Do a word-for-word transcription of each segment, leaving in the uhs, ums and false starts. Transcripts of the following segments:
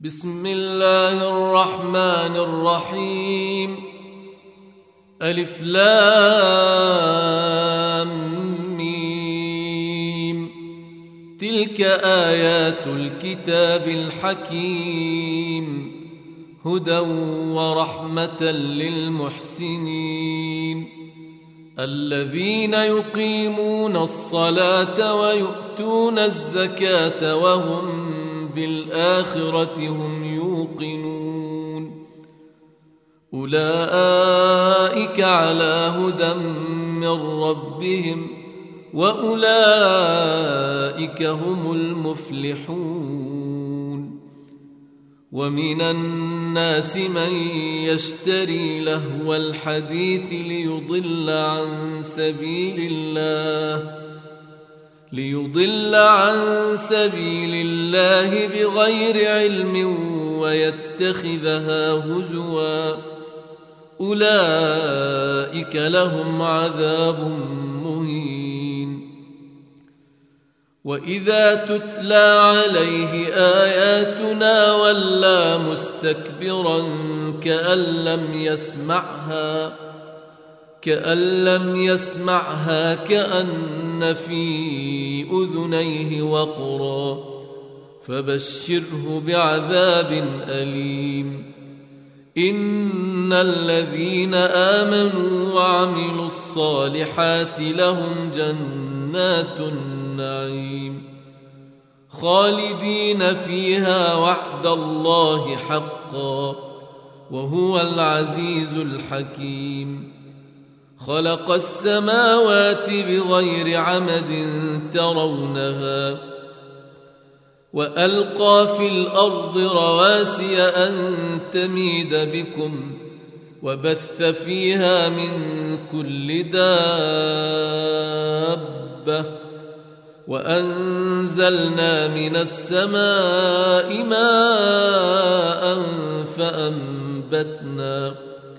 بسم الله الرحمن الرحيم. ألف لام ميم. تلك آيات الكتاب الحكيم هدى ورحمة للمحسنين الذين يقيمون الصلاة ويؤتون الزكاة وهم بالآخرة هم يوقنون أولئك على هدى من ربهم وأولئك هم المفلحون. ومن الناس من يشتري لهو الحديث ليضل عن سبيل الله ليضل عن سبيل الله بغير علم ويتخذها هزوا أولئك لهم عذاب مهين. وإذا تتلى عليه آياتنا ولى مستكبرا كأن لم يسمعها كأن لم يسمعها كأن في أذنيه وقرا فبشره بعذاب أليم. إن الذين آمنوا وعملوا الصالحات لهم جنات النعيم خالدين فيها وعد الله حقا وهو العزيز الحكيم. خلق السماوات بغير عمد ترونها وألقى في الأرض رواسي أن تميد بكم وبث فيها من كل دابة وأنزلنا من السماء ماء فأنبتنا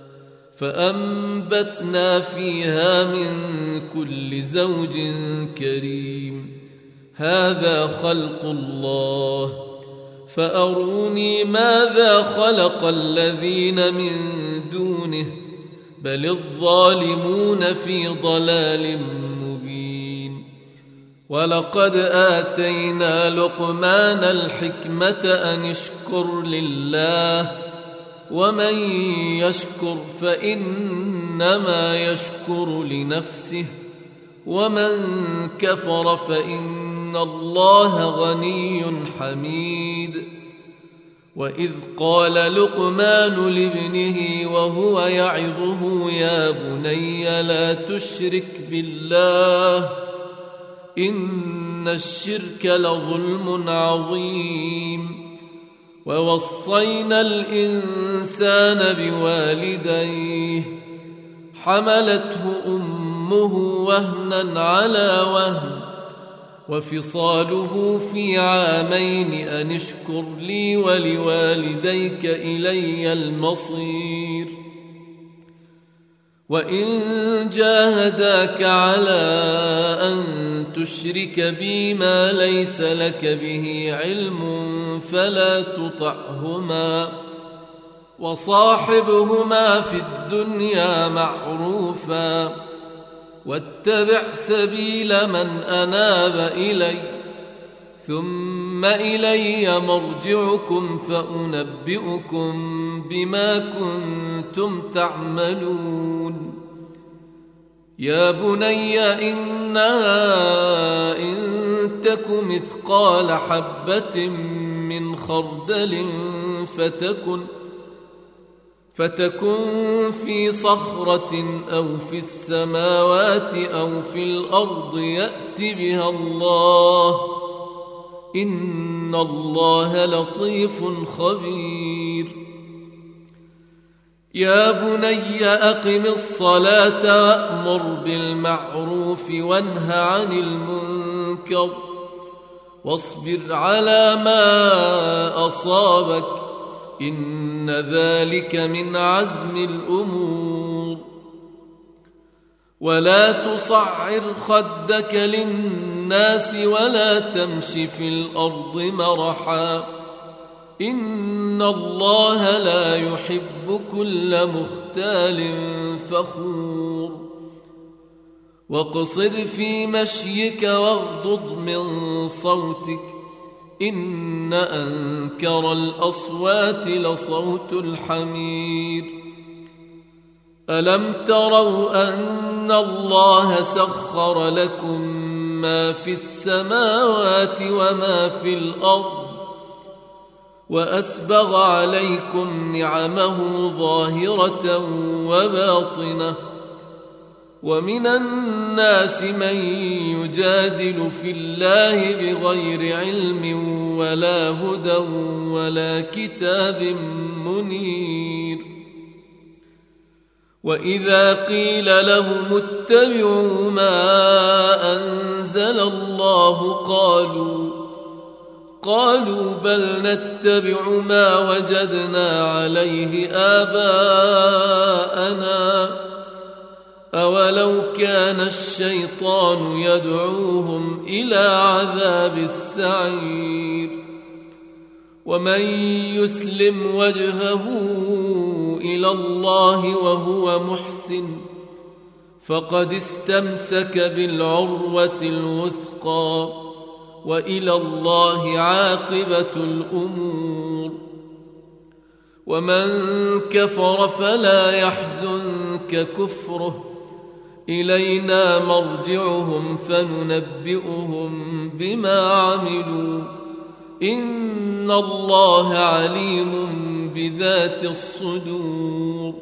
فأنبتنا فيها من كل زوج كريم. هذا خلق الله فأروني ماذا خلق الذين من دونه بل الظالمون في ضلال مبين. ولقد آتينا لقمان الحكمة أن اشكر لله ومن يشكر فإنما يشكر لنفسه ومن كفر فإن الله غني حميد. وإذ قال لقمان لابنه وهو يعظه يا بني لا تشرك بالله إن الشرك لظلم عظيم. ووصينا الإنسان بوالديه حملته أمه وهنا على وهن وفصاله في عامين أن اشكر لي ولوالديك إلي المصير. وإن جاهداك على أن تشرك بي ما ليس لك به علم فلا تطعهما وصاحبهما في الدنيا معروفا واتبع سبيل من أناب إلي ثم إلي مرجعكم فأنبئكم بما كنتم تعملون. يا بني إنها إن تك مثقال حبة من خردل فتكن فتكن في صخرة أو في السماوات أو في الأرض يأت بها الله إن الله لطيف خبير. يا بني أقم الصلاة وأمر بالمعروف وانه عن المنكر واصبر على ما أصابك إن ذلك من عزم الأمور. ولا تصعر خدك للناس ولا تمش في الأرض مرحا إن الله لا يحب كل مختال فخور واقصد في مشيك واغضض من صوتك إن أنكر الأصوات لصوت الحمير ألم تروا أن الله سخر لكم ما في السماوات وما في الأرض وأسبغ عليكم نعمه ظاهرة وباطنة ومن الناس من يجادل في الله بغير علم ولا هدى ولا كتاب منير وإذا قيل لهم اتبعوا ما أنزل الله قالوا قالوا بل نتبع ما وجدنا عليه آباءنا أولو كان الشيطان يدعوهم إلى عذاب السعير ومن يسلم وجهه إلى الله وهو محسن فقد استمسك بالعروة الوثقى وإلى الله عاقبة الأمور ومن كفر فلا يحزنك كفره إلينا مرجعهم فننبئهم بما عملوا إن الله عليم بذات الصدور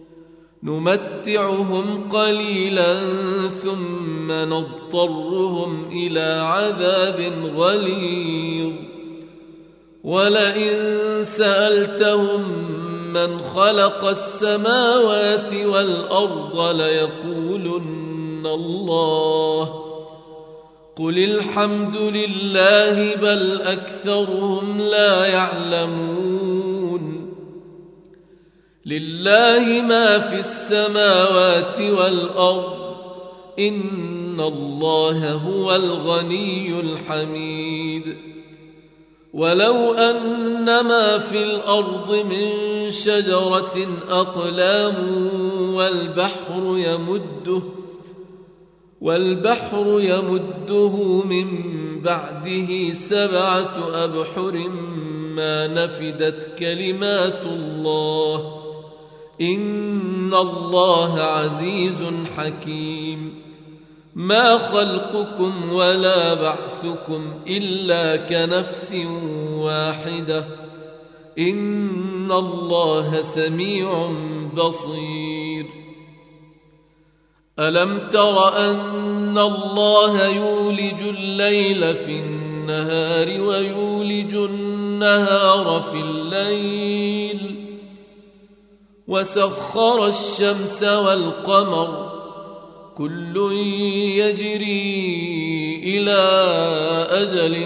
نمتعهم قليلا ثم نضطرهم إلى عذاب غليظ ولئن سألتهم من خلق السماوات والأرض ليقولن الله قل الحمد لله بل أكثرهم لا يعلمون لله ما في السماوات والأرض إن الله هو الغني الحميد ولو أن ما في الأرض من شجرة أقلام والبحر يمده والبحر يمده من بعده سبعة أبحر ما نفدت كلمات الله إن الله عزيز حكيم ما خلقكم ولا بعثكم إلا كنفس واحدة إن الله سميع بصير ألم تر أن الله يولج الليل في النهار ويولج النهار في الليل وسخر الشمس والقمر كل يجري إلى أجل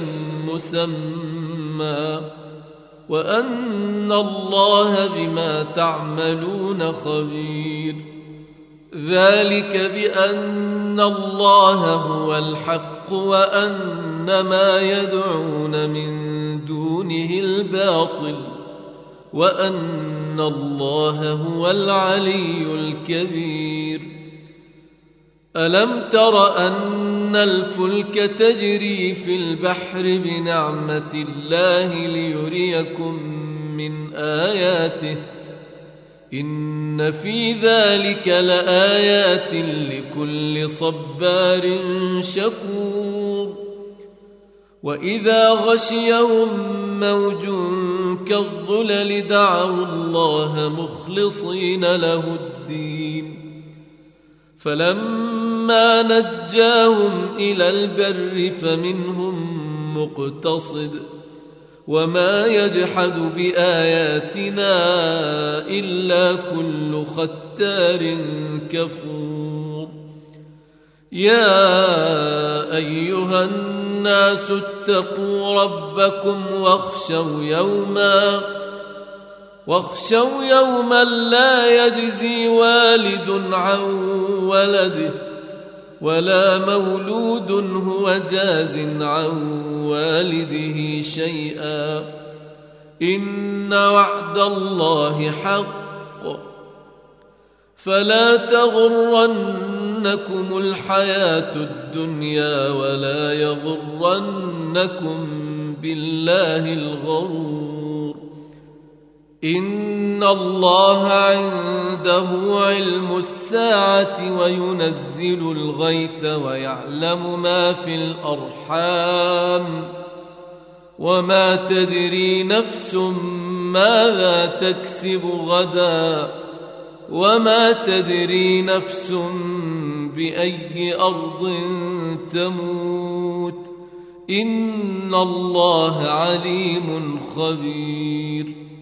مسمى وأن الله بما تعملون خبير ذلك بأن الله هو الحق وأن ما يدعون من دونه الباطل وأن الله هو العلي الكبير ألم تر أن الفلك تجري في البحر بنعمة الله ليريكم من آياته إن في ذلك لآيات لكل صبار شكور وإذا غشيهم موج كالظلل دعوا الله مخلصين له الدين فلما نجاهم إلى البر فمنهم مقتصد وما يجحد بآياتنا إلا كل ختار كفور يا أيها الناس اتقوا ربكم واخشوا يوما واخشوا يوما لا يجزي والد عن ولده ولا مولود هو جاز عن والده شيئا إن وعد الله حق فلا تغرنكم الحياة الدنيا ولا يغرنكم بالله الغرور إن الله عنده علم الساعة وينزل الغيث ويعلم ما في الأرحام وما تدري نفس ماذا تكسب غدا وما تدري نفس بأي أرض تموت إن الله عليم خبير